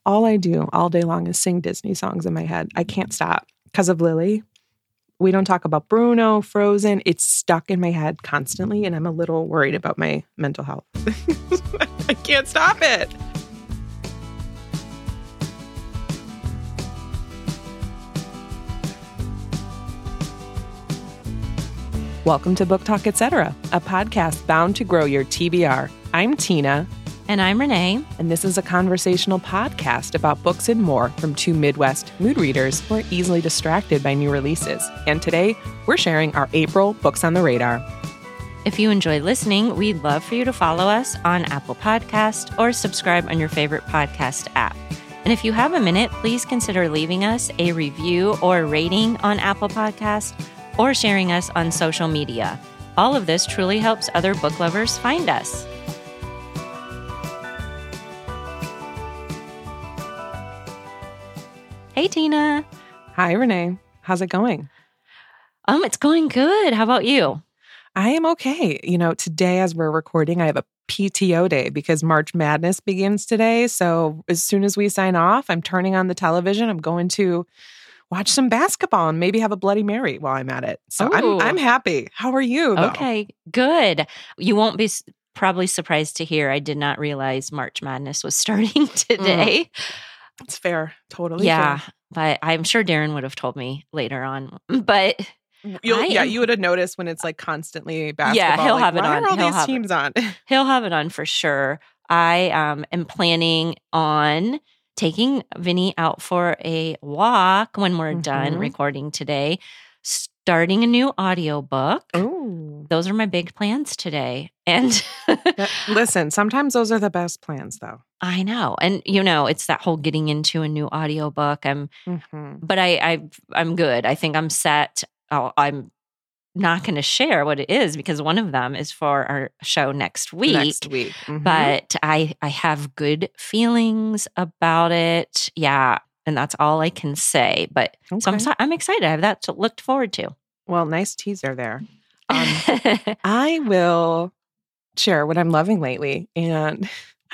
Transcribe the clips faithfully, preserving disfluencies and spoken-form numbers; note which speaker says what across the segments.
Speaker 1: all I do all day long is sing Disney songs in my head. I can't stop because of Lily. We don't talk about Bruno, Frozen. It's stuck in my head constantly, and I'm a little worried about my mental health. I can't stop it. Welcome to Book Talk, et cetera, a podcast bound to grow your T B R. I'm Tina.
Speaker 2: And I'm Renee.
Speaker 1: And this is a conversational podcast about books and more from two Midwest mood readers who are easily distracted by new releases. And today, we're sharing our April Books on the Radar.
Speaker 2: If you enjoy listening, we'd love for you to follow us on Apple Podcast or subscribe on your favorite podcast app. And if you have a minute, please consider leaving us a review or rating on Apple Podcast or sharing us on social media. All of this truly helps other book lovers find us. Hey, Tina.
Speaker 1: Hi, Renee. How's it going?
Speaker 2: Um, it's going good. How about you?
Speaker 1: I am okay. You know, today as we're recording, I have a P T O day because March Madness begins today. So as soon as we sign off, I'm turning on the television. I'm going to watch some basketball and maybe have a Bloody Mary while I'm at it. So I'm, I'm happy. How are you, though?
Speaker 2: Okay, good. You won't be probably surprised to hear I did not realize March Madness was starting today.
Speaker 1: Mm. It's fair. Totally
Speaker 2: yeah,
Speaker 1: fair.
Speaker 2: But I'm sure Darren would have told me later on. But
Speaker 1: You'll, yeah,
Speaker 2: am,
Speaker 1: you would have noticed when it's like constantly basketball.
Speaker 2: Yeah, he'll
Speaker 1: like,
Speaker 2: have it
Speaker 1: why
Speaker 2: on.
Speaker 1: Are all
Speaker 2: he'll
Speaker 1: these teams
Speaker 2: it.
Speaker 1: on?
Speaker 2: He'll have it on for sure. I um, am planning on taking Vinny out for a walk when we're mm-hmm. done recording today, starting a new audiobook.
Speaker 1: Oh,
Speaker 2: those are my big plans today. And
Speaker 1: listen, sometimes those are the best plans, though.
Speaker 2: I know. And, you know, it's that whole getting into a new audiobook. I'm, mm-hmm. but I, I, I'm good. I think I'm set. I'll, I'm not going to share what it is because one of them is for our show next week.
Speaker 1: Next week. Mm-hmm.
Speaker 2: But I, I have good feelings about it. Yeah. And that's all I can say. But okay. so I'm, I'm excited. I have that to look forward to.
Speaker 1: Well, nice teaser there. Um, I will share what I'm loving lately. And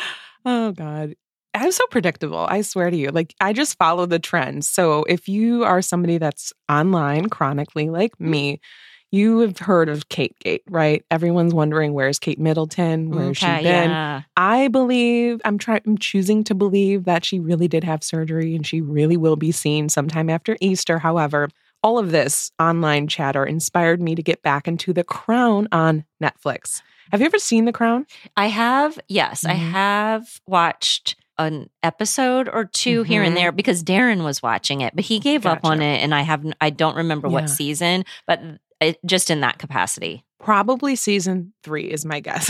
Speaker 1: oh God, I'm so predictable. I swear to you. Like, I just follow the trends. So if you are somebody that's online chronically like me, you have heard of Kate Gate, right? Everyone's wondering, where's Kate Middleton? Where's
Speaker 2: okay,
Speaker 1: she been?
Speaker 2: Yeah.
Speaker 1: I believe, I'm trying, I'm choosing to believe that she really did have surgery and she really will be seen sometime after Easter. However, all of this online chatter inspired me to get back into The Crown on Netflix. Have you ever seen The Crown?
Speaker 2: I have. Yes, mm-hmm. I have watched an episode or two mm-hmm. here and there because Darren was watching it, but he gave gotcha. up on it, and I have I don't remember yeah. what season, but it, just in that capacity.
Speaker 1: Probably season three is my guess.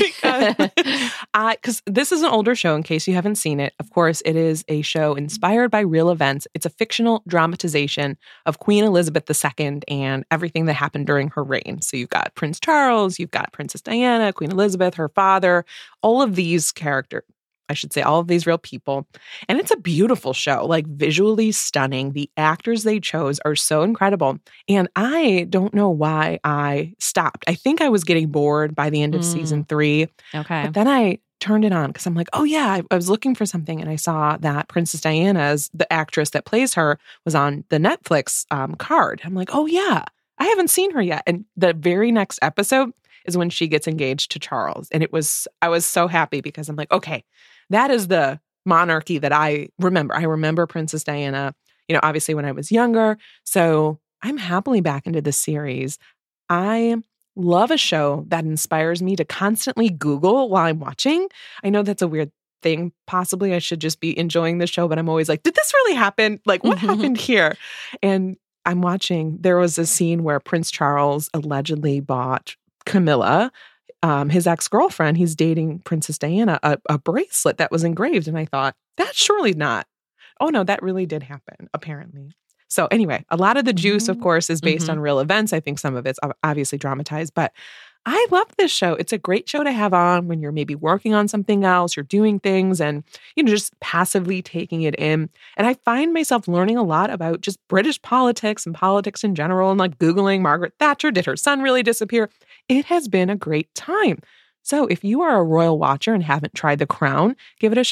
Speaker 1: Because this is an older show, in case you haven't seen it. Of course, it is a show inspired by real events. It's a fictional dramatization of Queen Elizabeth the Second and everything that happened during her reign. So you've got Prince Charles, you've got Princess Diana, Queen Elizabeth, her father, all of these characters. I should say all of these real people. And it's a beautiful show, like visually stunning. The actors they chose are so incredible. And I don't know why I stopped. I think I was getting bored by the end of mm. season three.
Speaker 2: Okay.
Speaker 1: But then I turned it on because I'm like, oh yeah, I, I was looking for something and I saw that Princess Diana's, the actress that plays her, was on the Netflix um, card. I'm like, oh yeah, I haven't seen her yet. And the very next episode is when she gets engaged to Charles. And it was, I was so happy because I'm like, okay, that is the monarchy that I remember. I remember Princess Diana, you know, obviously when I was younger. So I'm happily back into this series. I love a show that inspires me to constantly Google while I'm watching. I know that's a weird thing. Possibly I should just be enjoying the show, but I'm always like, did this really happen? Like, what happened here? And I'm watching, there was a scene where Prince Charles allegedly bought Camilla, Um, his ex-girlfriend, he's dating Princess Diana, a, a bracelet that was engraved. And I thought, that's surely not. Oh, no, that really did happen, apparently. So anyway, a lot of the juice, of course, is based mm-hmm. on real events. I think some of it's obviously dramatized, but I love this show. It's a great show to have on when you're maybe working on something else, you're doing things and, you know, just passively taking it in. And I find myself learning a lot about just British politics and politics in general and like Googling Margaret Thatcher. Did her son really disappear? It has been a great time. So if you are a royal watcher and haven't tried The Crown, give it a shot.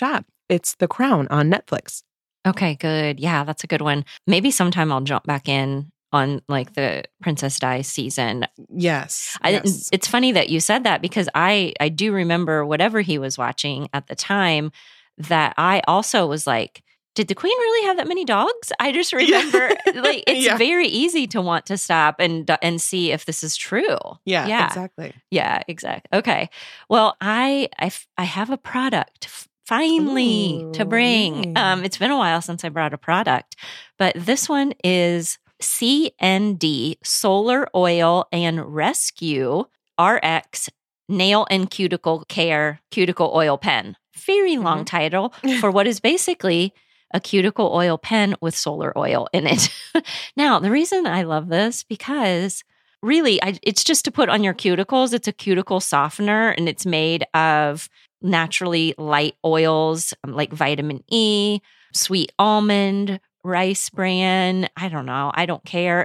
Speaker 1: It's The Crown on Netflix.
Speaker 2: Okay, good. Yeah, that's a good one. Maybe sometime I'll jump back in on like the Princess Di season.
Speaker 1: Yes,
Speaker 2: I,
Speaker 1: yes.
Speaker 2: It's funny that you said that because I, I do remember whatever he was watching at the time that I also was like, did the Queen really have that many dogs? I just remember yeah. like it's yeah. very easy to want to stop and and see if this is true.
Speaker 1: Yeah, yeah. exactly.
Speaker 2: Yeah, exactly. Okay. Well, I I, I have a product finally Ooh, to bring.
Speaker 1: Yeah.
Speaker 2: Um, it's been a while since I brought a product, but this one is C N D Solar Oil and Rescue R X Nail and Cuticle Care Cuticle Oil Pen. Very long mm-hmm. title for what is basically a cuticle oil pen with solar oil in it. Now, the reason I love this because really I, it's just to put on your cuticles. It's a cuticle softener and it's made of naturally light oils like vitamin E, sweet almond, rice bran. I don't know. I don't care.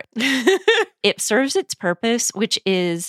Speaker 2: It serves its purpose, which is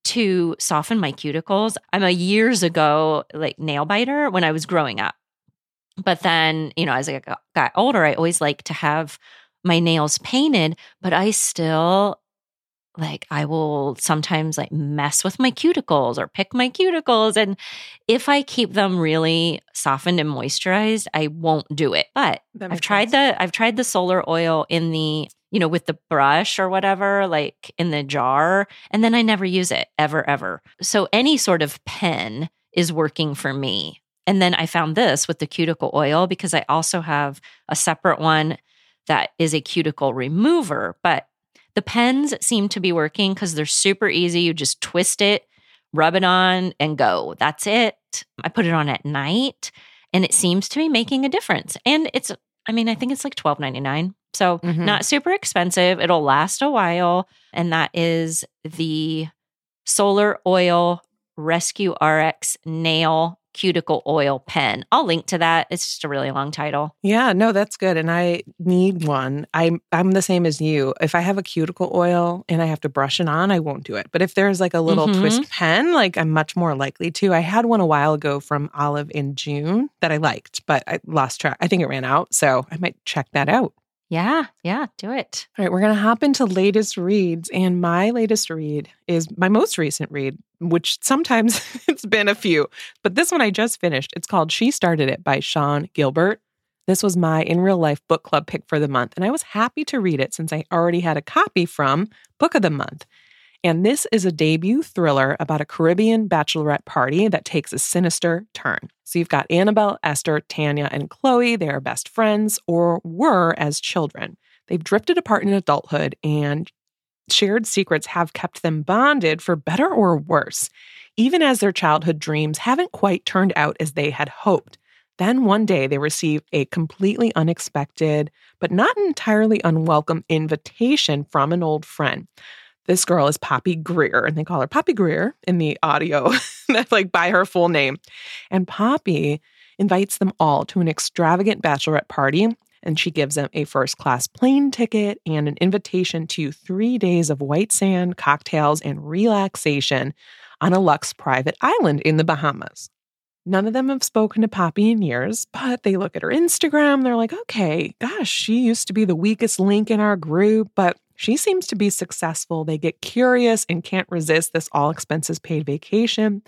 Speaker 2: to soften my cuticles. I'm a years ago like nail biter when I was growing up. But then, you know, as I got older, I always like to have my nails painted, but I still like, I will sometimes like mess with my cuticles or pick my cuticles. And if I keep them really softened and moisturized, I won't do it. But I've tried sense. the, I've tried the solar oil in the, you know, with the brush or whatever, like in the jar, and then I never use it ever, ever. So any sort of pen is working for me. And then I found this with the cuticle oil because I also have a separate one that is a cuticle remover. But the pens seem to be working because they're super easy. You just twist it, rub it on, and go. That's it. I put it on at night, and it seems to be making a difference. And it's, I mean, I think it's like twelve ninety-nine. So mm-hmm. not super expensive. It'll last a while. And that is the Solar Oil Rescue R X Nail Cuticle Oil Pen. I'll link to that. It's just a really long title.
Speaker 1: Yeah, no, that's good. And I need one. I'm I'm the same as you. If I have a cuticle oil and I have to brush it on, I won't do it. But if there's like a little mm-hmm. twist pen, like I'm much more likely to. I had one a while ago from Olive in June that I liked, but I lost track. I think it ran out. So I might check that out.
Speaker 2: Yeah, yeah, do it.
Speaker 1: All right, we're going to hop into latest reads. And my latest read is my most recent read, which sometimes it's been a few. But this one I just finished. It's called She Started It by Sean Gilbert. This was my in real life book club pick for the month. And I was happy to read it since I already had a copy from Book of the Month. And this is a debut thriller about a Caribbean bachelorette party that takes a sinister turn. So you've got Annabelle, Esther, Tanya, and Chloe. They are best friends, or were as children. They've drifted apart in adulthood, and shared secrets have kept them bonded for better or worse, even as their childhood dreams haven't quite turned out as they had hoped. Then one day they receive a completely unexpected, but not entirely unwelcome invitation from an old friend. This girl is Poppy Greer, and they call her Poppy Greer in the audio, like by her full name. And Poppy invites them all to an extravagant bachelorette party, and she gives them a first-class plane ticket and an invitation to three days of white sand, cocktails, and relaxation on a luxe private island in the Bahamas. None of them have spoken to Poppy in years, but they look at her Instagram. They're like, okay, gosh, she used to be the weakest link in our group, but she seems to be successful. They get curious and can't resist this all-expenses-paid vacation,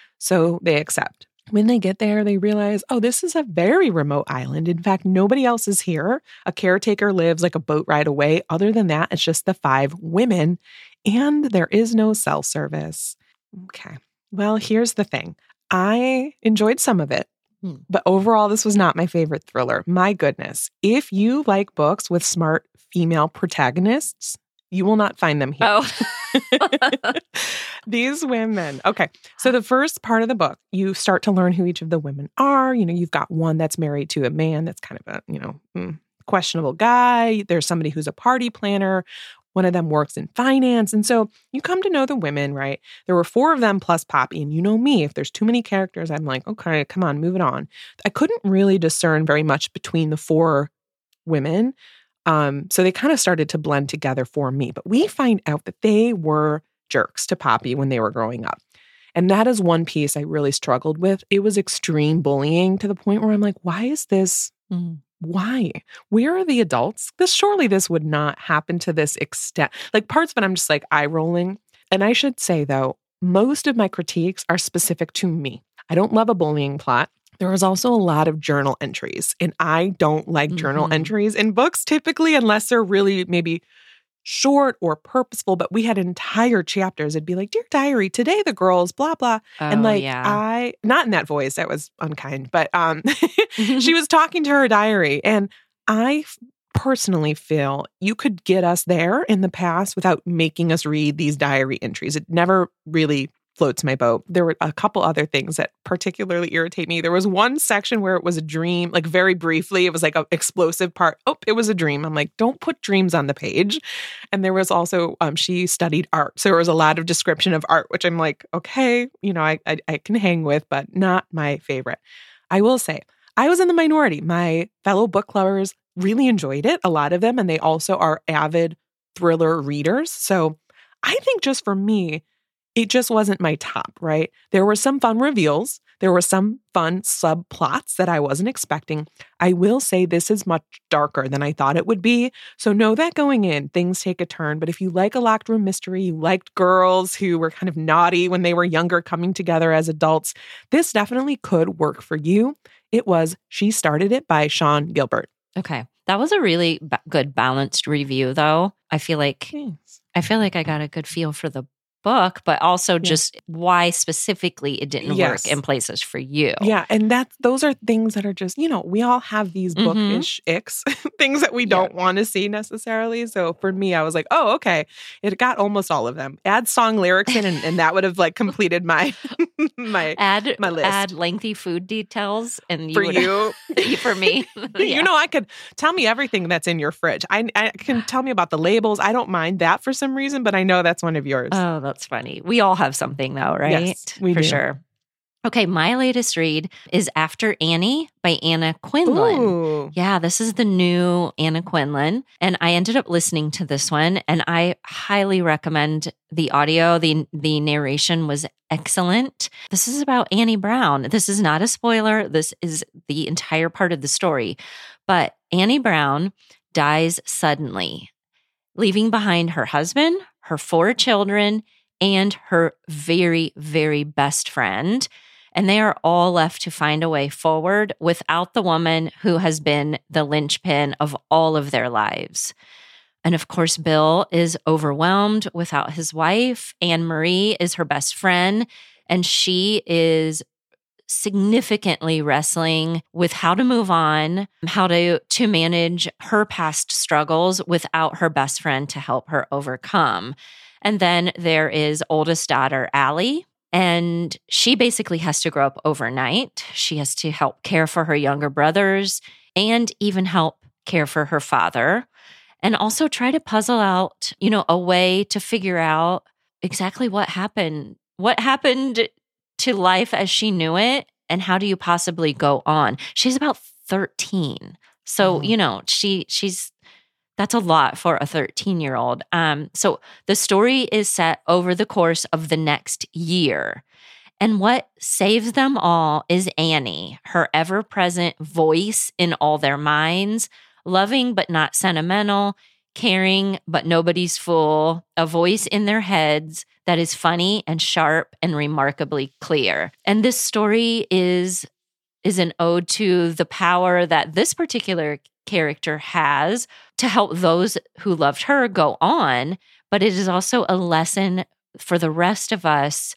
Speaker 1: so they accept. When they get there, they realize, oh, this is a very remote island. In fact, nobody else is here. A caretaker lives like a boat ride away. Other than that, it's just the five women, and there is no cell service. Okay, well, here's the thing. I enjoyed some of it, hmm. but overall, this was not my favorite thriller. My goodness. If you like books with smart female protagonists, you will not find them here.
Speaker 2: Oh.
Speaker 1: These women. Okay. So the first part of the book, you start to learn who each of the women are. You know, you've got one that's married to a man that's kind of a, you know, mm, questionable guy. There's somebody who's a party planner. One of them works in finance. And so you come to know the women, right? There were four of them plus Poppy. And you know me, if there's too many characters, I'm like, okay, come on, move it on. I couldn't really discern very much between the four women. Um, so they kind of started to blend together for me. But we find out that they were jerks to Poppy when they were growing up. And that is one piece I really struggled with. It was extreme bullying to the point where I'm like, why is this?
Speaker 2: Mm.
Speaker 1: Why? Where are the adults? This surely this would not happen to this extent. Like parts of it, I'm just like eye rolling. And I should say though, most of my critiques are specific to me. I don't love a bullying plot. There was also a lot of journal entries, and I don't like mm-hmm. journal entries in books typically, unless they're really maybe short or purposeful. But we had entire chapters. It'd be like, "Dear Diary, today the girls, blah, blah."
Speaker 2: Oh,
Speaker 1: and like,
Speaker 2: yeah.
Speaker 1: I, not in that voice, that was unkind, but um, she was talking to her diary. And I personally feel you could get us there in the past without making us read these diary entries. It never really floats my boat. There were a couple other things that particularly irritate me. There was one section where it was a dream, like very briefly, it was like an explosive part. Oh, it was a dream. I'm like, don't put dreams on the page. And there was also, um, she studied art. So there was a lot of description of art, which I'm like, okay, you know, I, I, I can hang with, but not my favorite. I will say, I was in the minority. My fellow book lovers really enjoyed it, a lot of them, and they also are avid thriller readers. So I think just for me, it just wasn't my top, right? There were some fun reveals. There were some fun subplots that I wasn't expecting. I will say this is much darker than I thought it would be. So know that going in, things take a turn. But if you like a locked room mystery, you liked girls who were kind of naughty when they were younger coming together as adults, this definitely could work for you. It was She Started It by Sean Gilbert.
Speaker 2: Okay. That was a really ba- good balanced review though. I feel like
Speaker 1: Thanks.
Speaker 2: I feel like I got a good feel for the book, but also just yeah. why specifically it didn't
Speaker 1: yes.
Speaker 2: work in places for you.
Speaker 1: Yeah. And that those are things that are just, you know, we all have these
Speaker 2: Mm-hmm.
Speaker 1: bookish icks, things that we don't
Speaker 2: Yeah.
Speaker 1: want to see necessarily. So for me, I was like, oh, okay. It got almost all of them. Add song lyrics in and, and that would have like completed my my
Speaker 2: add
Speaker 1: my list.
Speaker 2: Add lengthy food details and you
Speaker 1: for
Speaker 2: would,
Speaker 1: you.
Speaker 2: for me.
Speaker 1: You
Speaker 2: Yeah.
Speaker 1: know, I could tell me everything that's in your fridge. I, I can tell me about the labels. I don't mind that for some reason, but I know that's one of yours.
Speaker 2: Oh, that's funny. We all have something though, right?
Speaker 1: Yes, we
Speaker 2: for
Speaker 1: do.
Speaker 2: sure. Okay, my latest read is After Annie by Anna Quindlen.
Speaker 1: Ooh.
Speaker 2: Yeah, this is the new Anna Quindlen. And I ended up listening to this one and I highly recommend the audio. The, the narration was excellent. This is about Annie Brown. This is not a spoiler. This is the entire part of the story. But Annie Brown dies suddenly, leaving behind her husband, her four children, and her very, very best friend. And they are all left to find a way forward without the woman who has been the linchpin of all of their lives. And of course, Bill is overwhelmed without his wife. Anne Marie is her best friend, and she is significantly wrestling with how to move on, how to, to manage her past struggles without her best friend to help her overcome. And then there is oldest daughter, Allie, and she basically has to grow up overnight. She has to help care for her younger brothers and even help care for her father, and also try to puzzle out, you know, a way to figure out exactly what happened, what happened to life as she knew it, and how do you possibly go on? She's about thirteen. So,
Speaker 1: Mm.
Speaker 2: you know, she she's that's a lot for a thirteen-year-old. Um, so the story is set over the course of the next year. And what saves them all is Annie, her ever-present voice in all their minds, loving but not sentimental, caring but nobody's fool, a voice in their heads that is funny and sharp and remarkably clear. And this story is, is an ode to the power that this particular character has to help those who loved her go on, but it is also a lesson for the rest of us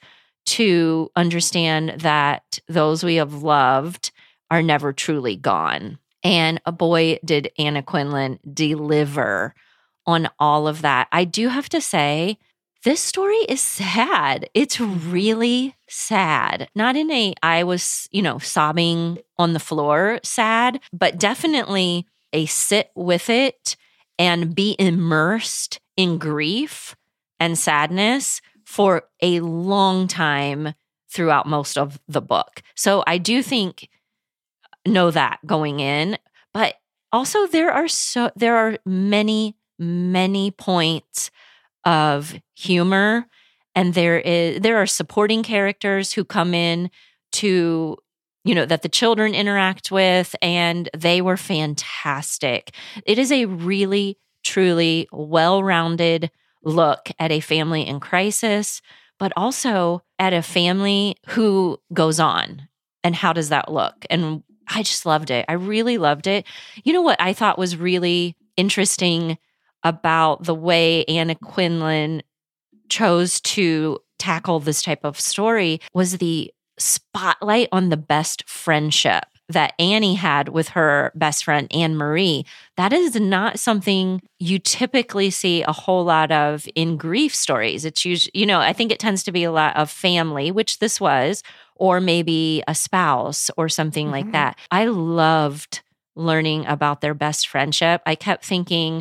Speaker 2: to understand that those we have loved are never truly gone. And a boy, did Anna Quindlen deliver on all of that. I do have to say, this story is sad. It's really sad. Not in a, I was, you know, sobbing on the floor sad, but definitely a sit with it and be immersed in grief and sadness for a long time throughout most of the book. So I do think, know that going in, but also there are so, there are many, many points of humor And there is there are supporting characters who come in to, you know, that the children interact with, and they were fantastic. It is a really, truly well-rounded look at a family in crisis, but also at a family who goes on. And how does that look? And I just loved it. I really loved it. You know what I thought was really interesting about the way Anna Quindlen chose to tackle this type of story was the spotlight on the best friendship that Annie had with her best friend, Anne Marie. That is not something you typically see a whole lot of in grief stories. It's usually, you know, I think it tends to be a lot of family, which this was, or maybe a spouse or something mm-hmm. like that. I loved learning about their best friendship. I kept thinking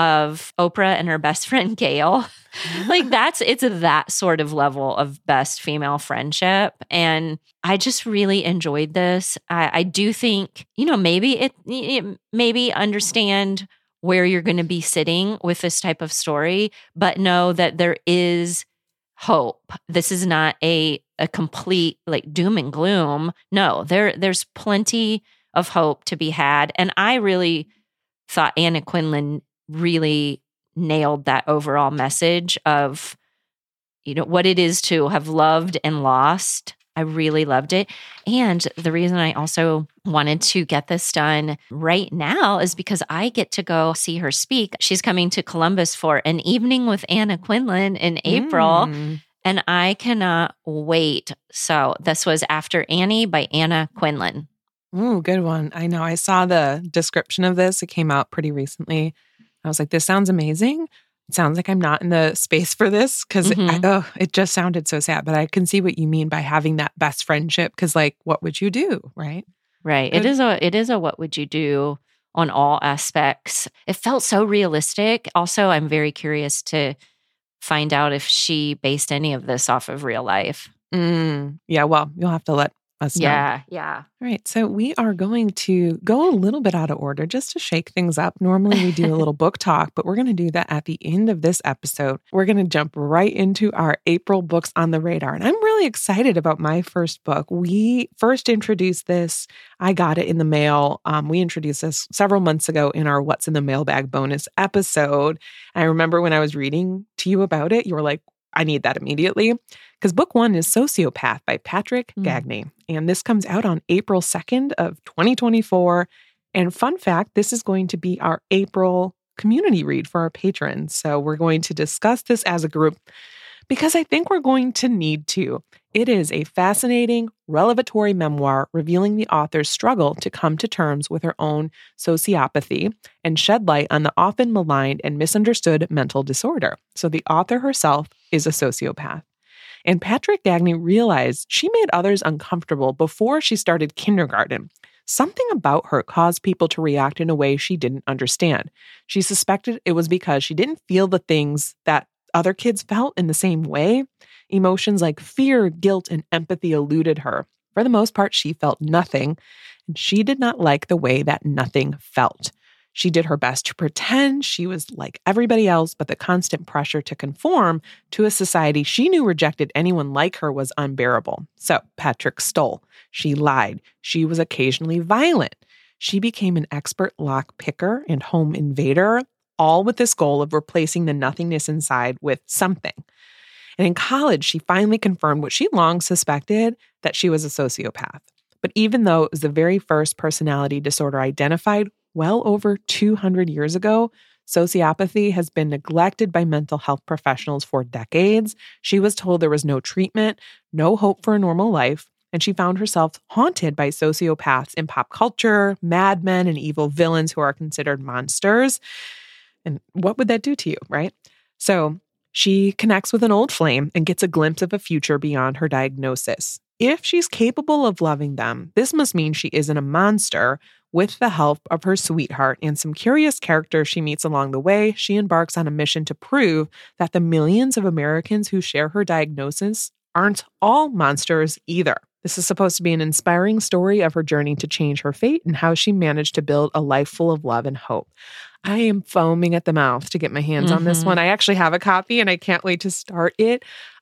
Speaker 2: of Oprah and her best friend, Gail. Like that's, it's that sort of level of best female friendship. And I just really enjoyed this. I, I do think, you know, maybe it, it, maybe understand where you're going to be sitting with this type of story, but know that there is hope. This is not a, a complete like doom and gloom. No, there, there's plenty of hope to be had. And I really thought Anna Quindlen really nailed that overall message of, you know, what it is to have loved and lost. I really loved it. And the reason I also wanted to get this done right now is because I get to go see her speak. She's coming to Columbus for an evening with Anna Quindlen in April. Mm. And I cannot wait. So this was After Annie by Anna Quindlen.
Speaker 1: Ooh, good one. I know. I saw the description of this. It came out pretty recently. I was like, this sounds amazing. It sounds like I'm not in the space for this because mm-hmm. oh, it just sounded so sad. But I can see what you mean by having that best friendship because, like, what would you do, right?
Speaker 2: Right. It is a it is a what would you do on all aspects. It felt so realistic. Also, I'm very curious to find out if she based any of this off of real life.
Speaker 1: Mm, yeah. Well, you'll have to let us know.
Speaker 2: Yeah, yeah.
Speaker 1: All right. So we are going to go a little bit out of order just to shake things up. Normally we do a little book talk, but we're going to do that at the end of this episode. We're going to jump right into our April books on the radar. And I'm really excited about my first book. We first introduced this. I got it in the mail. Um, we introduced this several months ago in our What's in the Mailbag bonus episode. And I remember when I was reading to you about it, you were like, I need that immediately. Because book one is Sociopath by Patrick mm. Gagne. And this comes out on April second of twenty twenty-four. And fun fact, this is going to be our April community read for our patrons. So we're going to discuss this as a group because I think we're going to need to. It is a fascinating, revelatory memoir revealing the author's struggle to come to terms with her own sociopathy and shed light on the often maligned and misunderstood mental disorder. So the author herself is a sociopath. And Patrick Gagne realized she made others uncomfortable before she started kindergarten. Something about her caused people to react in a way she didn't understand. She suspected it was because she didn't feel the things that other kids felt in the same way. Emotions like fear, guilt, and empathy eluded her. For the most part, she felt nothing, and she did not like the way that nothing felt. She did her best to pretend she was like everybody else, but the constant pressure to conform to a society she knew rejected anyone like her was unbearable. So Patrick stole. She lied. She was occasionally violent. She became an expert lock picker and home invader, all with this goal of replacing the nothingness inside with something. And in college, she finally confirmed what she long suspected, that she was a sociopath. But even though it was the very first personality disorder identified well over two hundred years ago, sociopathy has been neglected by mental health professionals for decades. She was told there was no treatment, no hope for a normal life, and she found herself haunted by sociopaths in pop culture, madmen, and evil villains who are considered monsters. And what would that do to you, right? So she connects with an old flame and gets a glimpse of a future beyond her diagnosis. If she's capable of loving them, this must mean she isn't a monster. With the help of her sweetheart and some curious characters she meets along the way, she embarks on a mission to prove that the millions of Americans who share her diagnosis aren't all monsters either. This is supposed to be an inspiring story of her journey to change her fate and how she managed to build a life full of love and hope. I am foaming at the mouth to get my hands mm-hmm. on this one. I actually have a copy and I can't wait to start it.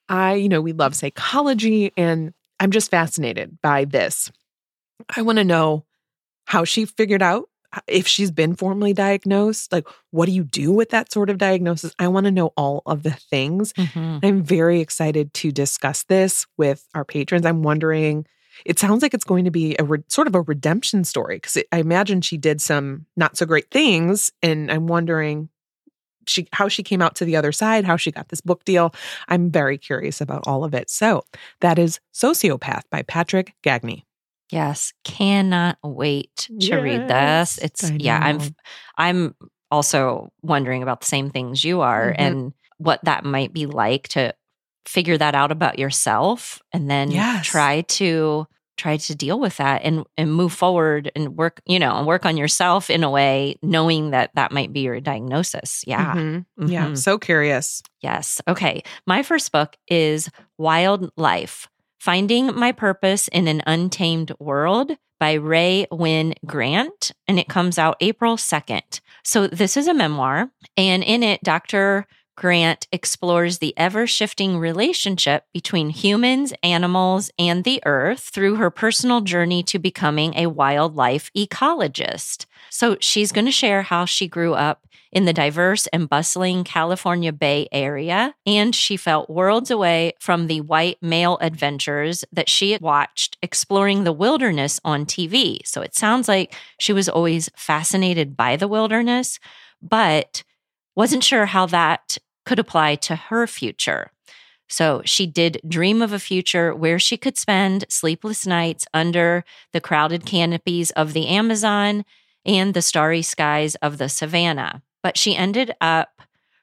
Speaker 1: I, you know, we love psychology, and I'm just fascinated by this. I want to know how she figured out if she's been formally diagnosed. Like, what do you do with that sort of diagnosis? I want to know all of the things.
Speaker 2: Mm-hmm.
Speaker 1: I'm very excited to discuss this with our patrons. I'm wondering, it sounds like it's going to be a re- sort of a redemption story, because I imagine she did some not so great things, and I'm wondering she how she came out to the other side, how she got this book deal. I'm very curious about all of it. So that is Sociopath by Patrick Gagne.
Speaker 2: Yes, cannot wait to
Speaker 1: Yes,
Speaker 2: read this. It's
Speaker 1: I
Speaker 2: yeah, I'm
Speaker 1: know.
Speaker 2: I'm also wondering about the same things you are,
Speaker 1: Mhm.
Speaker 2: and what that might be like to figure that out about yourself, and then
Speaker 1: Yes.
Speaker 2: try to try to deal with that and and move forward and work, you know, and work on yourself in a way, knowing that that might be your diagnosis. Yeah.
Speaker 1: Mhm. Yeah,
Speaker 2: Mhm.
Speaker 1: so curious.
Speaker 2: Yes. Okay. My first book is Wild Life: Finding My Purpose in an Untamed World by Rae Wynn Grant, and it comes out April second. So this is a memoir, and in it, Doctor Grant explores the ever-shifting relationship between humans, animals, and the earth through her personal journey to becoming a wildlife ecologist. So she's going to share how she grew up in the diverse and bustling California Bay Area, and she felt worlds away from the white male adventures that she had watched exploring the wilderness on T V. So it sounds like she was always fascinated by the wilderness, but wasn't sure how that could apply to her future. So she did dream of a future where she could spend sleepless nights under the crowded canopies of the Amazon and the starry skies of the savannah. But she ended up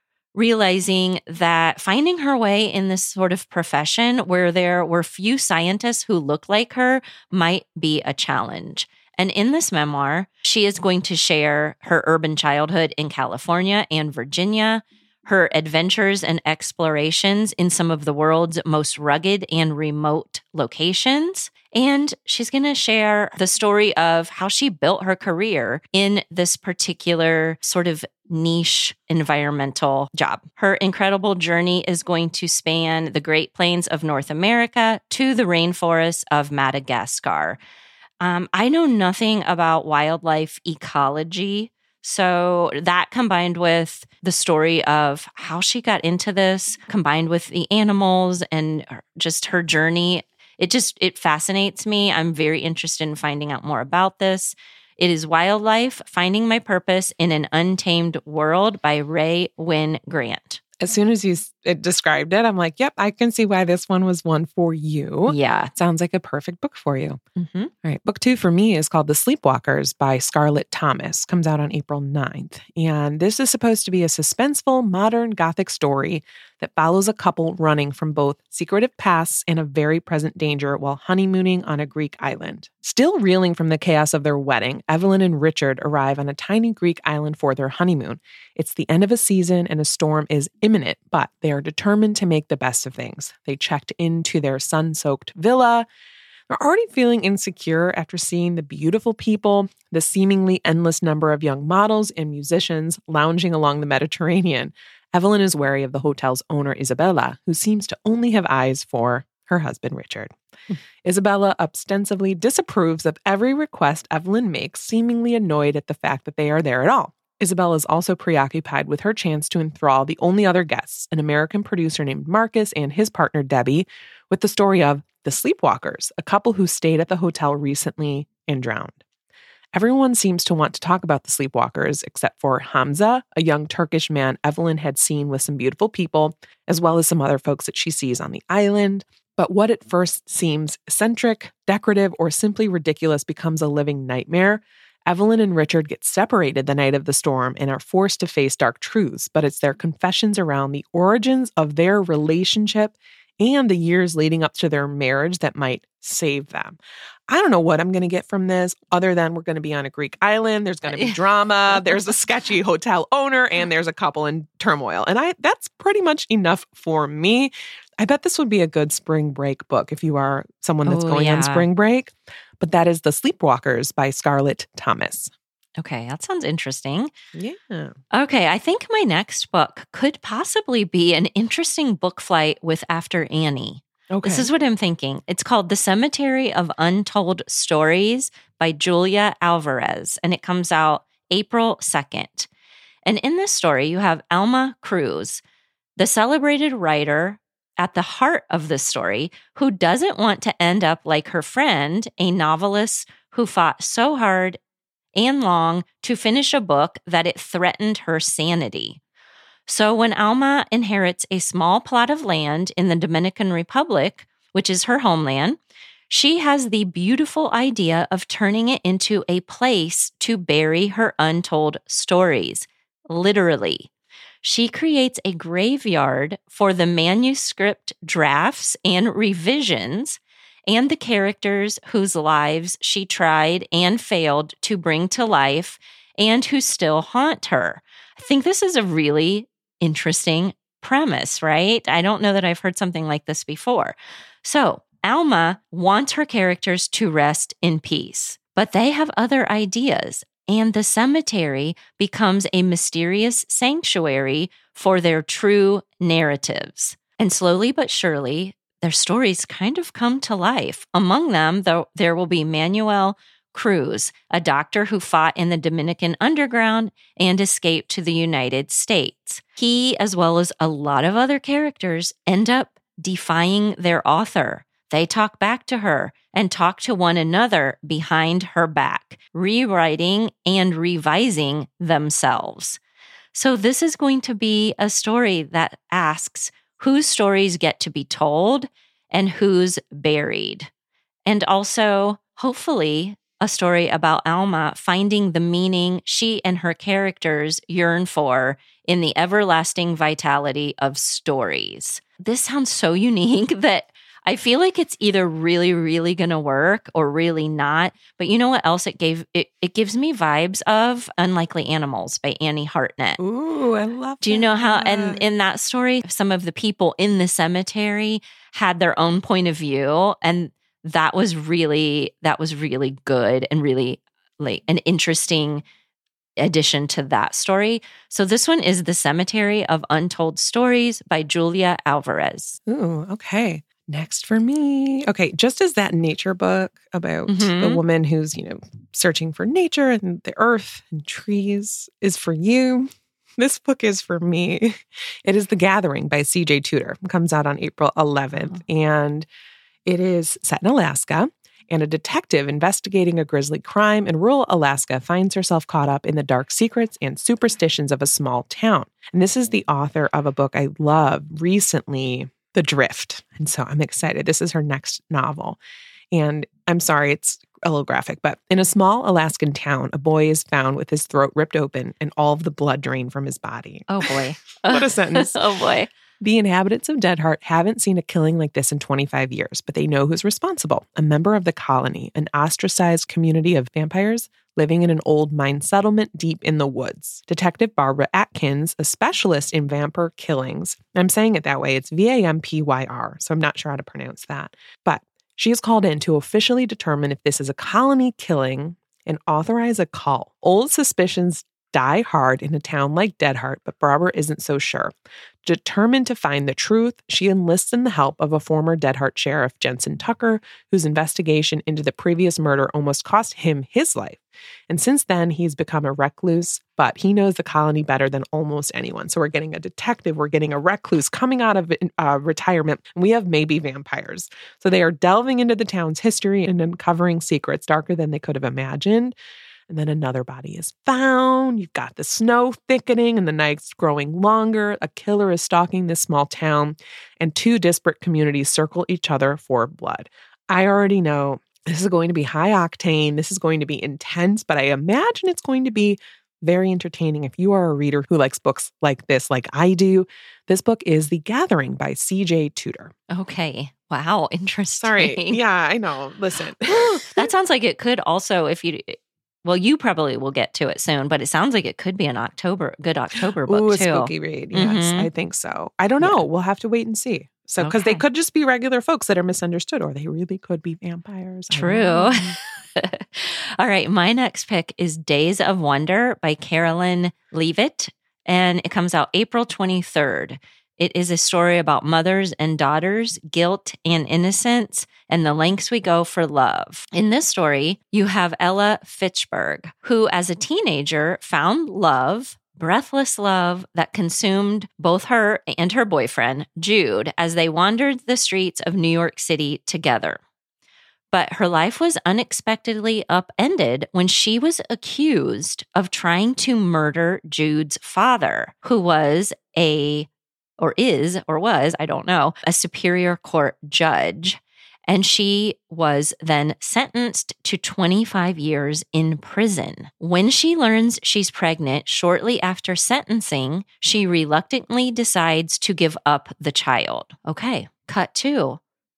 Speaker 2: realizing that finding her way in this sort of profession where there were few scientists who looked like her might be a challenge. And in this memoir, she is going to share her urban childhood in California and Virginia, her adventures and explorations in some of the world's most rugged and remote locations. And she's going to share the story of how she built her career in this particular sort of niche environmental job. Her incredible journey is going to span the Great Plains of North America to the rainforests of Madagascar. Um, I know nothing about wildlife ecology. So that combined with the story of how she got into this, combined with the animals and just her journey, it just, it fascinates me. I'm very interested in finding out more about this. It is Wild Life: Finding My Purpose in an Untamed World by Rae Wynn Grant.
Speaker 1: As soon as you s- it described it, I'm like, yep, I can see why this one was one for you.
Speaker 2: Yeah.
Speaker 1: Sounds like a perfect book for you.
Speaker 2: Mm-hmm.
Speaker 1: All right. Book two for me is called The Sleepwalkers by Scarlett Thomas. Comes out on April ninth. And this is supposed to be a suspenseful, modern Gothic story that follows a couple running from both secretive pasts and a very present danger while honeymooning on a Greek island. Still reeling from the chaos of their wedding, Evelyn and Richard arrive on a tiny Greek island for their honeymoon. It's the end of a season and a storm is imminent, but they are determined to make the best of things. They checked into their sun-soaked villa. They're already feeling insecure after seeing the beautiful people, the seemingly endless number of young models and musicians lounging along the Mediterranean. Evelyn is wary of the hotel's owner, Isabella, who seems to only have eyes for her husband, Richard. Hmm. Isabella ostensibly disapproves of every request Evelyn makes, seemingly annoyed at the fact that they are there at all. Isabella is also preoccupied with her chance to enthrall the only other guests, an American producer named Marcus and his partner, Debbie, with the story of the Sleepwalkers, a couple who stayed at the hotel recently and drowned. Everyone seems to want to talk about the Sleepwalkers, except for Hamza, a young Turkish man Evelyn had seen with some beautiful people, as well as some other folks that she sees on the island. But what at first seems eccentric, decorative, or simply ridiculous becomes a living nightmare. Evelyn and Richard get separated the night of the storm and are forced to face dark truths, but it's their confessions around the origins of their relationship and the years leading up to their marriage that might save them. I don't know what I'm going to get from this other than we're going to be on a Greek island. There's going to be drama. There's a sketchy hotel owner and there's a couple in turmoil. And I that's pretty much enough for me. I bet this would be a good spring break book if you are someone that's
Speaker 2: Oh,
Speaker 1: going
Speaker 2: yeah.
Speaker 1: on spring break. But that is The Sleepwalkers by Scarlett Thomas.
Speaker 2: Okay, that sounds interesting.
Speaker 1: Yeah.
Speaker 2: Okay, I think my next book could possibly be an interesting book flight with After Annie.
Speaker 1: Okay.
Speaker 2: This is what I'm thinking. It's called The Cemetery of Untold Stories by Julia Alvarez, and it comes out April second. And in this story, you have Alma Cruz, the celebrated writer at the heart of this story, who doesn't want to end up like her friend, a novelist who fought so hard and long to finish a book that it threatened her sanity. So when Alma inherits a small plot of land in the Dominican Republic, which is her homeland, she has the beautiful idea of turning it into a place to bury her untold stories, literally. She creates a graveyard for the manuscript drafts and revisions and the characters whose lives she tried and failed to bring to life and who still haunt her. I think this is a really interesting premise, right? I don't know that I've heard something like this before. So Alma wants her characters to rest in peace, but they have other ideas, and the cemetery becomes a mysterious sanctuary for their true narratives. And slowly but surely, their stories kind of come to life. Among them, though, there will be Manuel Cruz, a doctor who fought in the Dominican underground and escaped to the United States. He, as well as a lot of other characters, end up defying their author. They talk back to her and talk to one another behind her back, rewriting and revising themselves. So this is going to be a story that asks whose stories get to be told and who's buried. And also, hopefully, a story about Alma finding the meaning she and her characters yearn for in the everlasting vitality of stories. This sounds so unique that I feel like it's either really, really going to work or really not. But you know what else it gave? It, it gives me vibes of Unlikely Animals by Annie Hartnett.
Speaker 1: Ooh, I love
Speaker 2: Do you know how,
Speaker 1: that.
Speaker 2: and in that story, some of the people in the cemetery had their own point of view. And that was really, that was really good and really like an interesting addition to that story. So this one is The Cemetery of Untold Stories by Julia Alvarez.
Speaker 1: Ooh, okay. Next for me. Okay, just as that nature book about
Speaker 2: Mhm.
Speaker 1: the woman who's, you know, searching for nature and the earth and trees is for you, this book is for me. It is The Gathering by C J Tudor. It comes out on April eleventh, and it is set in Alaska, and a detective investigating a grisly crime in rural Alaska finds herself caught up in the dark secrets and superstitions of a small town. And this is the author of a book I love recently, The Drift. And so I'm excited. This is her next novel. And I'm sorry, it's a little graphic, but in a small Alaskan town, a boy is found with his throat ripped open and all of the blood drained from his body.
Speaker 2: Oh, boy.
Speaker 1: What a sentence.
Speaker 2: Oh, boy.
Speaker 1: The inhabitants of Deadheart haven't seen a killing like this in twenty-five years, but they know who's responsible. A member of the colony, an ostracized community of vampires living in an old mine settlement deep in the woods. Detective Barbara Atkins, a specialist in vampire killings. I'm saying it that way. It's V A M P Y R, so I'm not sure how to pronounce that. But she is called in to officially determine if this is a colony killing and authorize a call. Old suspicions die hard in a town like Deadheart, but Barbara isn't so sure. Determined to find the truth, she enlists in the help of a former Deadheart sheriff, Jensen Tucker, whose investigation into the previous murder almost cost him his life. And since then, he's become a recluse, but he knows the colony better than almost anyone. So we're getting a detective, we're getting a recluse coming out of uh, retirement, and we have maybe vampires. So they are delving into the town's history and uncovering secrets darker than they could have imagined. And then another body is found. You've got the snow thickening and the nights growing longer. A killer is stalking this small town, and two disparate communities circle each other for blood. I already know this is going to be high octane. This is going to be intense, but I imagine it's going to be very entertaining. If you are a reader who likes books like this, like I do, this book is The Gathering by C J Tudor.
Speaker 2: Okay. Wow. Interesting.
Speaker 1: Sorry. Yeah, I know. Listen.
Speaker 2: That sounds like it could also, if you... Well, you probably will get to it soon, but it sounds like it could be an October, good October book
Speaker 1: Ooh, a
Speaker 2: too.
Speaker 1: spooky read. Yes,
Speaker 2: Mhm.
Speaker 1: I think so. I don't know.
Speaker 2: Yeah.
Speaker 1: We'll have to wait and see. So, because they
Speaker 2: Okay.
Speaker 1: could just be regular folks that are misunderstood, or they really could be vampires. I don't
Speaker 2: True.
Speaker 1: know.
Speaker 2: All right. My next pick is Days of Wonder by Carolyn Leavitt, and it comes out April twenty-third. It is a story about mothers and daughters, guilt and innocence, and the lengths we go for love. In this story, you have Ella Fitchburg, who as a teenager found love, breathless love that consumed both her and her boyfriend, Jude, as they wandered the streets of New York City together. But her life was unexpectedly upended when she was accused of trying to murder Jude's father, who was a, or is, or was, I don't know, a Superior Court judge. And she was then sentenced to twenty-five years in prison. When she learns she's pregnant shortly after sentencing, she reluctantly decides to give up the child. Okay, cut two.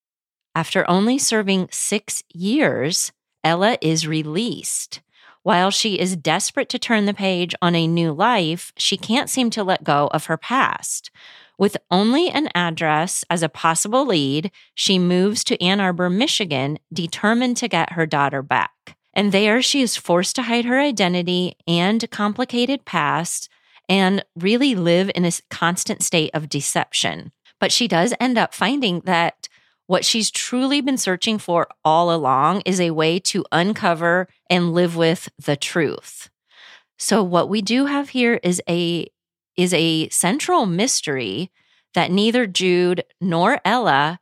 Speaker 2: After only serving six years, Ella is released. While she is desperate to turn the page on a new life, she can't seem to let go of her past. With only an address as a possible lead, she moves to Ann Arbor, Michigan, determined to get her daughter back. And there she is forced to hide her identity and complicated past and really live in a constant state of deception. But she does end up finding that what she's truly been searching for all along is a way to uncover and live with the truth. So what we do have here is a is a central mystery that neither Jude nor Ella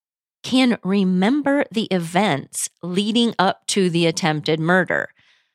Speaker 2: can remember the events leading up to the attempted murder.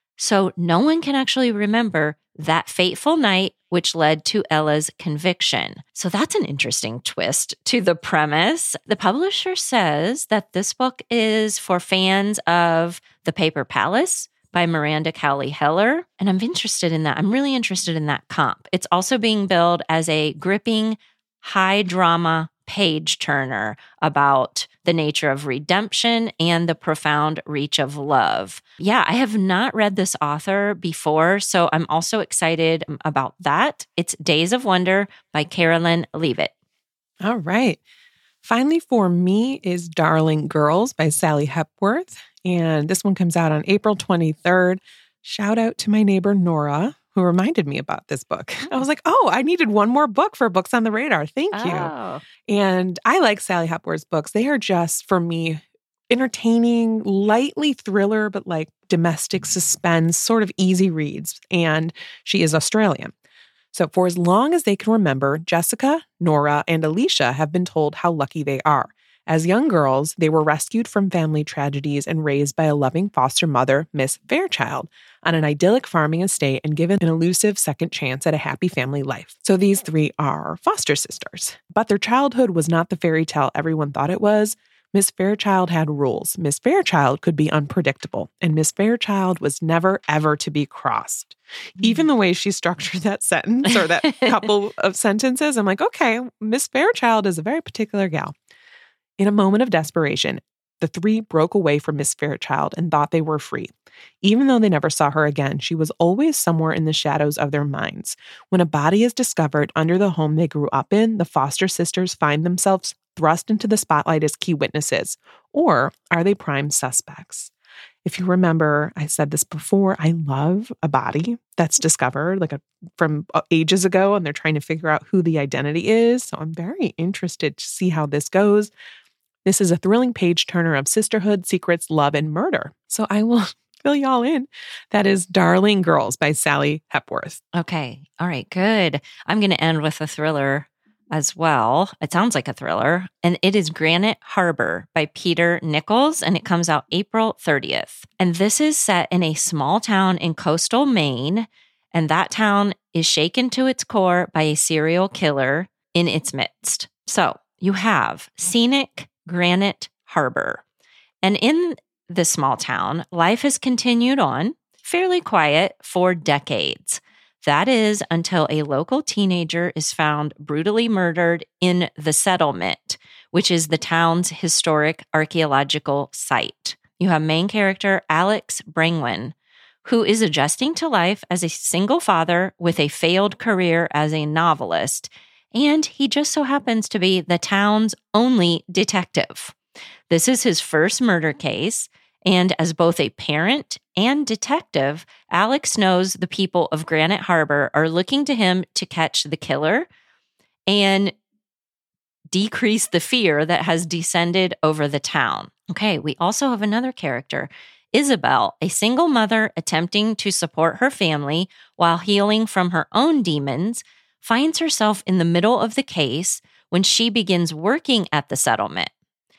Speaker 2: So no one can actually remember that fateful night which led to Ella's conviction. So that's an interesting twist to the premise. The publisher says that this book is for fans of The Paper Palace by Miranda Cowley Heller. And I'm interested in that. I'm really interested in that comp. It's also being billed as a gripping, high drama page turner about the nature of redemption and the profound reach of love. Yeah, I have not read this author before, so I'm also excited about that. It's Days of Wonder by Carolyn Leavitt.
Speaker 1: All right. Finally, for me is Darling Girls by Sally Hepworth. And this one comes out on April twenty-third. Shout out to my neighbor, Nora, who reminded me about this book. I was like, oh, I needed one more book for Books on the Radar. Thank you.
Speaker 2: Oh.
Speaker 1: And I like Sally Hepworth's books. They are just, for me, entertaining, lightly thriller, but like domestic suspense, sort of easy reads. And she is Australian. So for as long as they can remember, Jessica, Nora, and Alicia have been told how lucky they are. As young girls, they were rescued from family tragedies and raised by a loving foster mother, Miss Fairchild, on an idyllic farming estate and given an elusive second chance at a happy family life. So these three are foster sisters. But their childhood was not the fairy tale everyone thought it was. Miss Fairchild had rules. Miss Fairchild could be unpredictable, and Miss Fairchild was never, ever to be crossed. Mm. Even the way she structured that sentence or that couple of sentences, I'm like, okay, Miss Fairchild is a very particular gal. In a moment of desperation, the three broke away from Miss Fairchild and thought they were free. Even though they never saw her again, she was always somewhere in the shadows of their minds. When a body is discovered under the home they grew up in, the foster sisters find themselves thrust into the spotlight as key witnesses. Or are they prime suspects? If you remember, I said this before, I love a body that's discovered like a, from ages ago, and they're trying to figure out who the identity is. So I'm very interested to see how this goes. This is a thrilling page turner of sisterhood, secrets, love, and murder. So I will fill y'all in. That is Darling Girls by Sally Hepworth.
Speaker 2: Okay. All right. Good. I'm going to end with a thriller as well. It sounds like a thriller. And it is Granite Harbor by Peter Nichols, and it comes out April thirtieth. And this is set in a small town in coastal Maine, and that town is shaken to its core by a serial killer in its midst. So you have scenic Granite Harbor. And in this small town, life has continued on, fairly quiet, for decades. That is until a local teenager is found brutally murdered in the settlement, which is the town's historic archaeological site. You have main character Alex Brangwyn, who is adjusting to life as a single father with a failed career as a novelist, and he just so happens to be the town's only detective. This is his first murder case, and as both a parent and detective, Alex knows the people of Granite Harbor are looking to him to catch the killer and decrease the fear that has descended over the town. Okay, we also have another character, Isabel, a single mother attempting to support her family while healing from her own demons, finds herself in the middle of the case when she begins working at the settlement.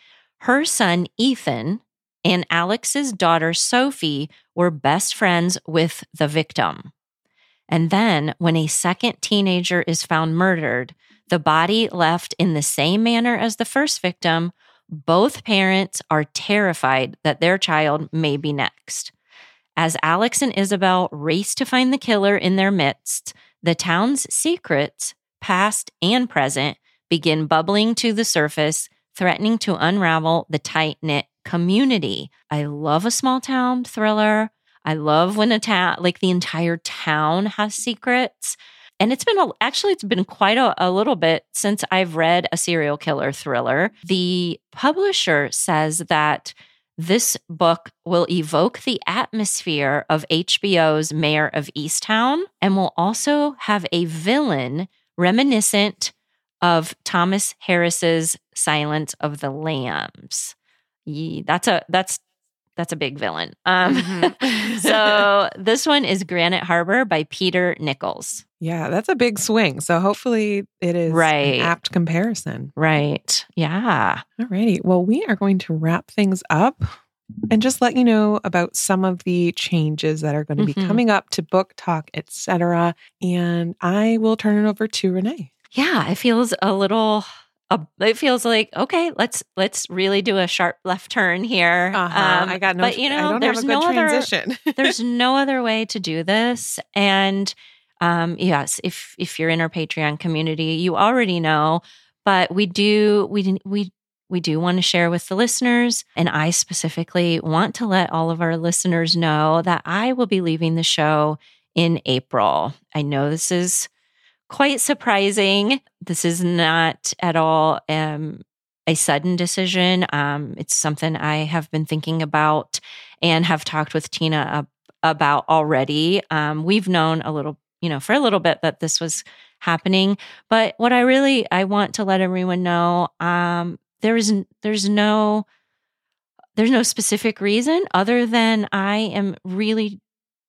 Speaker 2: Her son, Ethan, and Alex's daughter, Sophie, were best friends with the victim. And then, when a second teenager is found murdered, the body left in the same manner as the first victim, both parents are terrified that their child may be next. As Alex and Isabel race to find the killer in their midst, the town's secrets, past and present, begin bubbling to the surface, threatening to unravel the tight-knit community. I love a small town thriller. I love when a town, like the entire town has secrets. And it's been, a, actually, it's been quite a, a little bit since I've read a serial killer thriller. The publisher says that this book will evoke the atmosphere of H B O's Mayor of Easttown and will also have a villain reminiscent of Thomas Harris's Silence of the Lambs. Yeah, that's a that's that's a big villain. Um, mm-hmm. So this one is Granite Harbor by Peter Nichols.
Speaker 1: Yeah, that's a big swing. So hopefully it is
Speaker 2: right.
Speaker 1: an apt comparison.
Speaker 2: Right. Yeah.
Speaker 1: Alrighty. Well, we are going to wrap things up and just let you know about some of the changes that are going to be mm-hmm. coming up to Book Talk, et cetera. And I will turn it over to Renee.
Speaker 2: Yeah, it feels a little... Uh, it feels like, okay, let's let's really do a sharp left turn here.
Speaker 1: Uh-huh. Um, I got no,
Speaker 2: but you know,
Speaker 1: I don't
Speaker 2: there's
Speaker 1: have a good
Speaker 2: no
Speaker 1: transition.
Speaker 2: other, there's no other way to do this. And um, yes, if if you're in our Patreon community, you already know. But we do we we we do want to share with the listeners, and I specifically want to let all of our listeners know that I will be leaving the show in April. I know this is quite surprising. This is not at all um, a sudden decision. Um, it's something I have been thinking about and have talked with Tina ab- about already. Um, we've known a little, you know, for a little bit that this was happening. But what I really, I want to let everyone know, um, there is, there's no, there's no specific reason other than I am really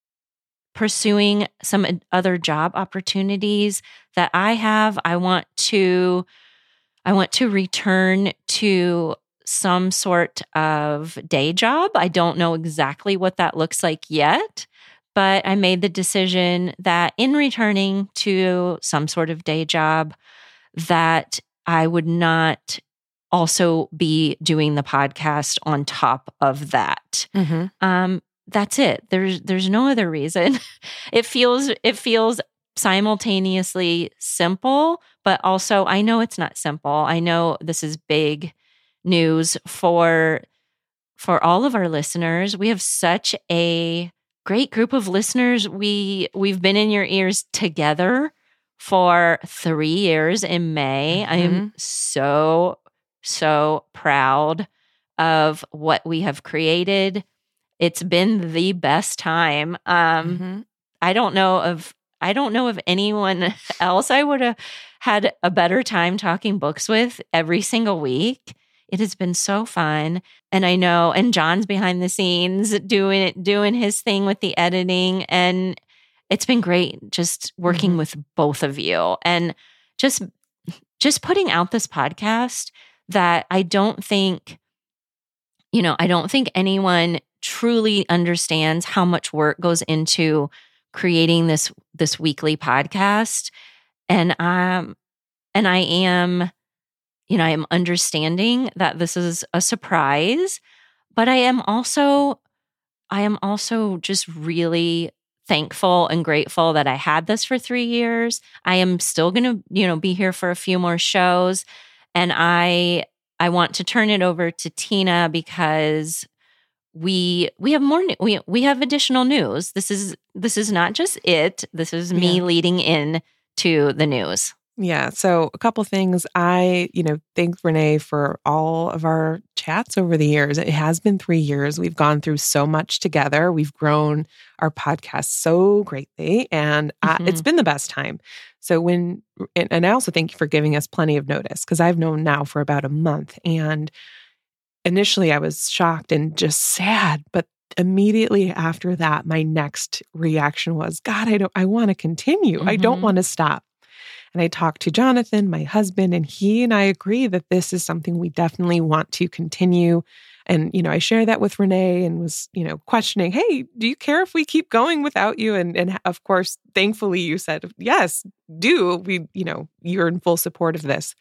Speaker 2: pursuing some other job opportunities that I have. I want to, I want to return to some sort of day job. I don't know exactly what that looks like yet, but I made the decision that in returning to some sort of day job, that I would not also be doing the podcast on top of that. Mm-hmm. Um, That's it. There's there's no other reason. It feels it feels simultaneously simple, but also I know it's not simple. I know this is big news for for all of our listeners. We have such a great group of listeners. We we've been in your ears together for three years in May. Mm-hmm. I am so so proud of what we have created. It's been the best time. Um, mm-hmm. I don't know of I don't know of anyone else I would have had a better time talking books with every single week. It has been so fun, and I know. And John's behind the scenes doing it, doing his thing with the editing, and it's been great just working mm-hmm. with both of you and just just putting out this podcast that I don't think, you know, I don't think anyone truly understands how much work goes into creating this this weekly podcast. And um and I am, you know, I am understanding that this is a surprise, but I am also I am also just really thankful and grateful that I had this for three years. I am still going to, you know, be here for a few more shows, and I I want to turn it over to Tina because we we have more we we have additional news. This is this is not just it. This is me yeah. leading in to the news.
Speaker 1: Yeah. So a couple things. I, you know, thank Renee for all of our chats over the years. It has been three years. We've gone through so much together. We've grown our podcast so greatly, and uh,
Speaker 2: Mhm.
Speaker 1: it's been the best time. So when, and, and I also thank you for giving us plenty of notice, because I've known now for about a month. And initially I was shocked and just sad, but immediately after that, my next reaction was, God, I don't, I want to continue. I don't
Speaker 2: Mhm.
Speaker 1: want to stop. And I talked to Jonathan, my husband, and he and I agree that this is something we definitely want to continue. And, you know, I shared that with Renee and was, you know, questioning, hey, do you care if we keep going without you? And, and of course, thankfully you said, yes, do. We, you know, you're in full support of this.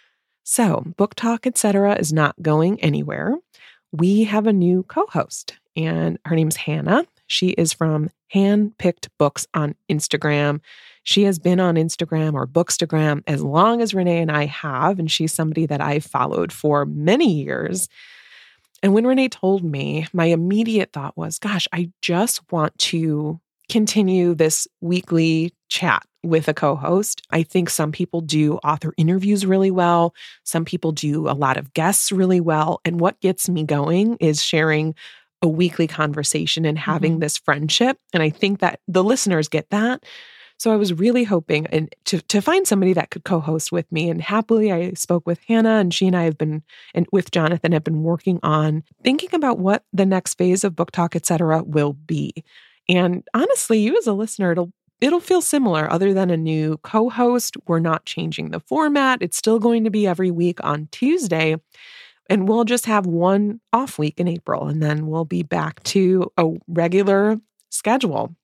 Speaker 1: So Book Talk, et cetera, is not going anywhere. We have a new co-host, and her name's Hannah. She is from Handpicked Books on Instagram. She has been on Instagram or Bookstagram as long as Renee and I have, and she's somebody that I've followed for many years. And when Renee told me, my immediate thought was, gosh, I just want to continue this weekly chat with a co-host. I think some people do author interviews really well. Some people do a lot of guests really well. And what gets me going is sharing a weekly conversation and having
Speaker 2: Mhm.
Speaker 1: this friendship. And I think that the listeners get that. So I was really hoping and to, to find somebody that could co-host with me. And happily, I spoke with Hannah, and she and I have been, and with Jonathan, have been working on thinking about what the next phase of Book Talk, et cetera, will be. And honestly, you as a listener, it'll it'll feel similar other than a new co-host. We're not changing the format. It's still going to be every week on Tuesday. And we'll just have one off week in April, and then we'll be back to a regular schedule.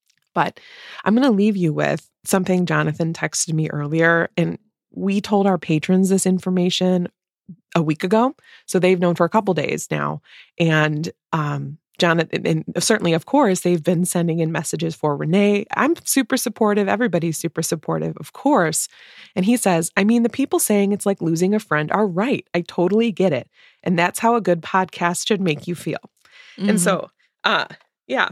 Speaker 1: But I'm going to leave you with something Jonathan texted me earlier. And we told our patrons this information a week ago. So they've known for a couple days now. And um, Jonathan, and certainly, of course, they've been sending in messages for Renee. I'm super supportive. Everybody's super supportive, of course. And he says, I mean, the people saying it's like losing a friend are right. I totally get it. And that's how a good podcast should make you feel.
Speaker 2: Mhm.
Speaker 1: And so, uh, yeah.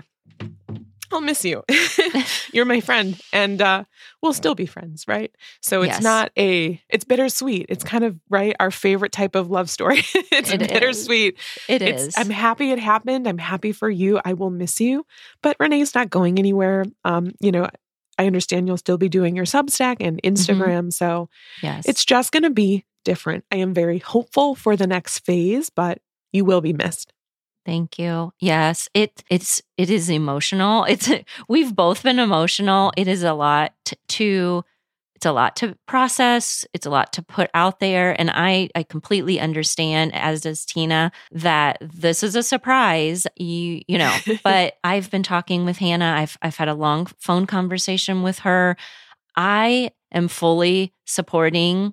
Speaker 1: I'll miss you. You're my friend, and uh, we'll still be friends, right? So it's
Speaker 2: Yes.
Speaker 1: not a, it's bittersweet. It's kind of, right, our favorite type of love story. It's
Speaker 2: It is.
Speaker 1: bittersweet.
Speaker 2: It
Speaker 1: It's,
Speaker 2: is.
Speaker 1: I'm happy it happened. I'm happy for you. I will miss you. But Renee's not going anywhere. Um, you know, I understand you'll still be doing your Substack and Instagram. So
Speaker 2: Yes.
Speaker 1: it's just going to be different. I am very hopeful for the next phase, but you will be missed.
Speaker 2: Thank you. Yes, it it's it is emotional. It's we've both been emotional. It is a lot to it's a lot to process. It's a lot to put out there, and I I completely understand, as does Tina, that this is a surprise. You you know, but I've been talking with Hannah. I've I've had a long phone conversation with her. I am fully supporting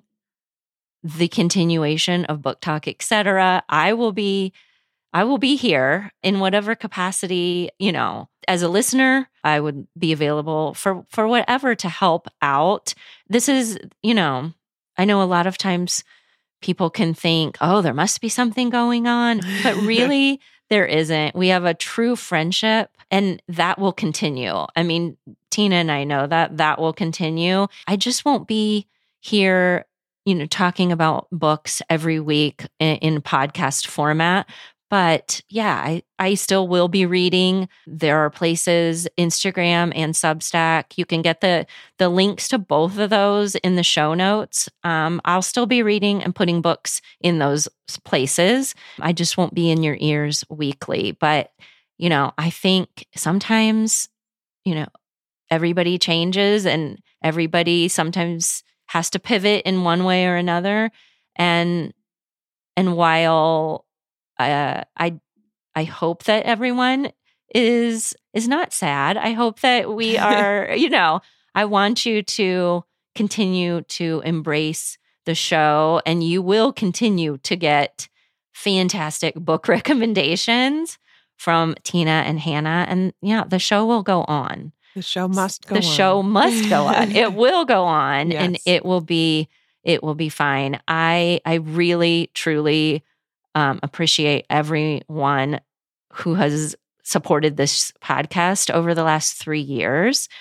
Speaker 2: the continuation of Book Talk, et cetera. I will be I will be here in whatever capacity, you know, as a listener, I would be available for, for whatever to help out. This is, you know, I know a lot of times people can think, oh, there must be something going on, but really there isn't. We have a true friendship, and that will continue. I mean, Tina and I know that that will continue. I just won't be here, you know, talking about books every week in, in podcast format. But yeah, I, I still will be reading. There are places, Instagram and Substack. You can get the the links to both of those in the show notes. Um, I'll still be reading and putting books in those places. I just won't be in your ears weekly. But, you know, I think sometimes, you know, everybody changes, and everybody sometimes has to pivot in one way or another. And and while Uh, I I hope that everyone is is not sad. I hope that we are, you know, I want you to continue to embrace the show, and you will continue to get fantastic book recommendations from Tina and Hannah. And yeah, the show will go on.
Speaker 1: The show must go
Speaker 2: the
Speaker 1: on.
Speaker 2: show must go on. It will go on,
Speaker 1: Yes.
Speaker 2: and it will be it will be fine. I I really truly Um, appreciate everyone who has supported this podcast over the last three years.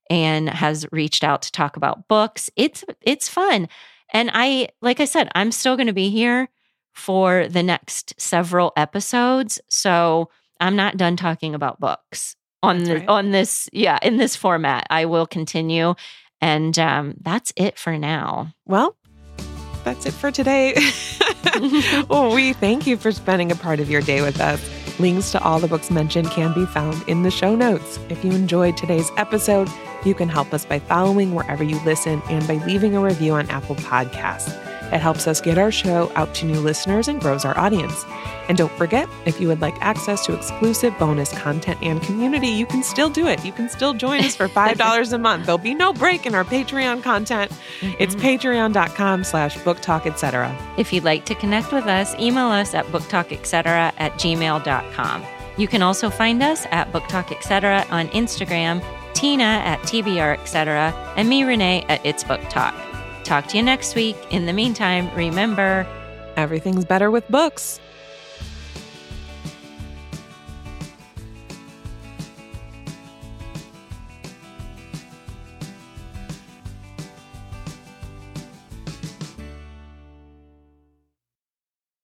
Speaker 2: and has reached out to talk about books. It's it's fun. And I, like I said, I'm still going to be here for the next several episodes. So I'm not done talking about books on
Speaker 1: That's
Speaker 2: the,
Speaker 1: right.
Speaker 2: on this, yeah, in this format. I will continue. And um, that's it for now.
Speaker 1: Well, that's it for today. Well, we thank you for spending a part of your day with us. Links to all the books mentioned can be found in the show notes. If you enjoyed today's episode, you can help us by following wherever you listen and by leaving a review on Apple Podcasts. It helps us get our show out to new listeners and grows our audience. And don't forget, if you would like access to exclusive bonus content and community, you can still do it. You can still join us for five dollars a month. There'll be no break in our Patreon content. Mm-hmm. It's patreon.com slash book talk, et cetera.
Speaker 2: If you'd like to connect with us, email us at booktalketcetera at gmail dot com. You can also find us at booktalketcetera on Instagram, Tina at T B R Etc., and me, Renee, at It's Book Talk. Talk to you next week. In the meantime, remember,
Speaker 1: everything's better with books.